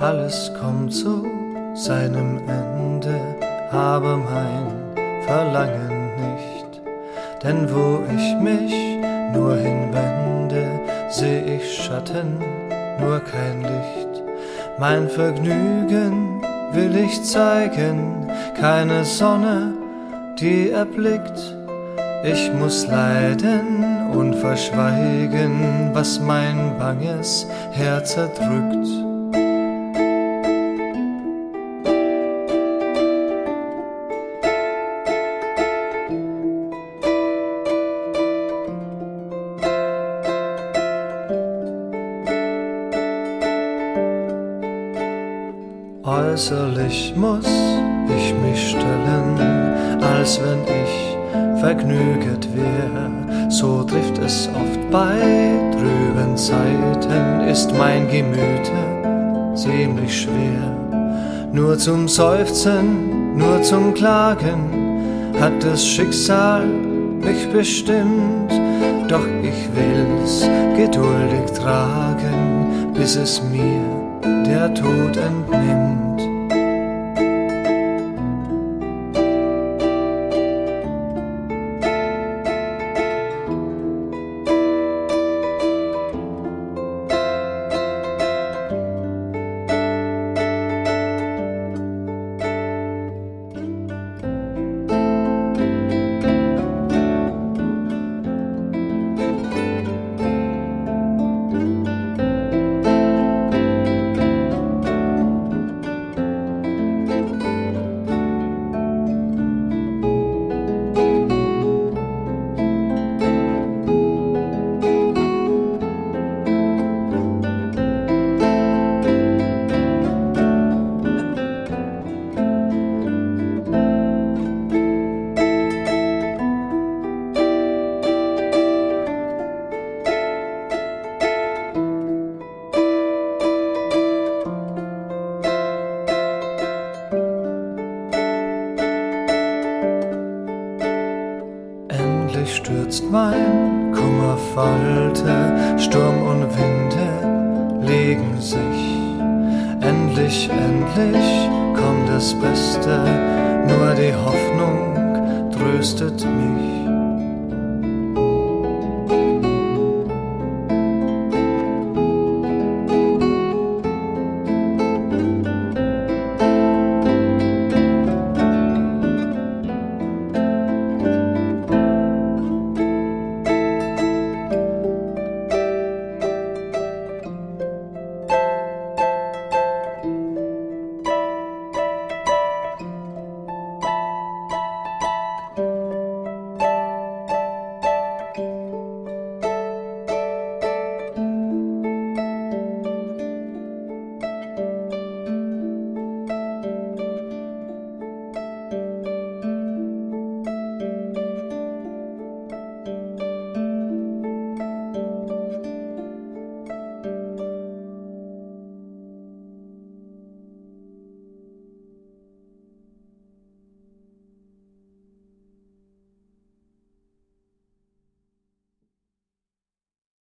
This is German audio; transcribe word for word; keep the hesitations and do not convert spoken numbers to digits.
Alles kommt zu seinem Ende, aber mein Verlangen nicht. Denn wo ich mich nur hinwende, seh ich Schatten, nur kein Licht. Mein Vergnügen will ich zeigen, keine Sonne, die erblickt. Ich muss leiden und verschweigen, was mein banges Herz erdrückt. Äußerlich muss ich mich stellen, als wenn ich vergnüget wär. So trifft es oft bei trüben Zeiten, ist mein Gemüte ziemlich schwer. Nur zum Seufzen, nur zum Klagen hat das Schicksal mich bestimmt. Doch ich will's geduldig tragen, bis es mir der Tod entnimmt. Endlich stürzt mein Kummer Falte, Sturm und Winde legen sich. Endlich, endlich kommt das Beste, nur die Hoffnung tröstet mich.